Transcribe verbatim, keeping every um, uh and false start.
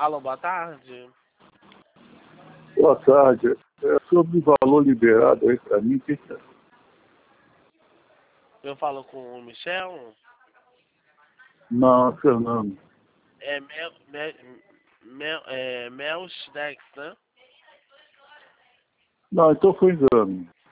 Alô, boa tarde. Boa tarde. É sobre o valor liberado aí para mim. Que que é? Eu falo com o Michel. Não, Fernando. É Mel, Mel, Mel, é, Melchdex, né? Não, então foi engano.